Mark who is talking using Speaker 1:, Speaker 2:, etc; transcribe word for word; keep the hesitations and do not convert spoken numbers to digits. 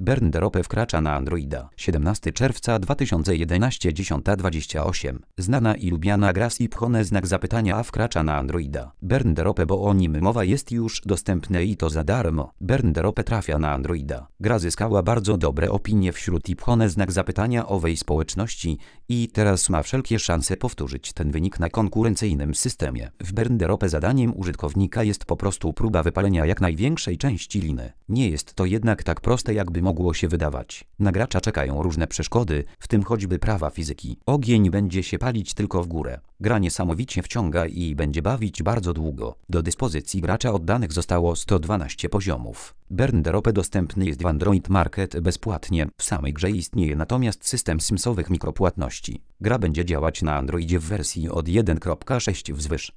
Speaker 1: Bernderope wkracza na Androida. siedemnastego czerwca dwa tysiące jedenastego, dziesiąta dwadzieścia osiem. Znana i lubiana gra Siphone znak zapytania a wkracza na Androida. Bernderope, bo o nim mowa, jest już dostępne i to za darmo. Bernderope trafia na Androida. Gra zyskała bardzo dobre opinie wśród Siphone znak zapytania owej społeczności i teraz ma wszelkie szanse powtórzyć ten wynik na konkurencyjnym systemie. W Bernderope zadaniem użytkownika jest po prostu próba wypalenia jak największej części liny. Nie jest to jednak tak proste, jakby mogło się wydawać. Na gracza czekają różne przeszkody, w tym choćby prawa fizyki. Ogień będzie się palić tylko w górę. Gra niesamowicie wciąga i będzie bawić bardzo długo. Do dyspozycji gracza oddanych zostało sto dwanaście poziomów. Bernderope dostępny jest w Android Market bezpłatnie. W samej grze istnieje natomiast system simsowych mikropłatności. Gra będzie działać na Androidzie w wersji od jeden kropka sześć wzwyż.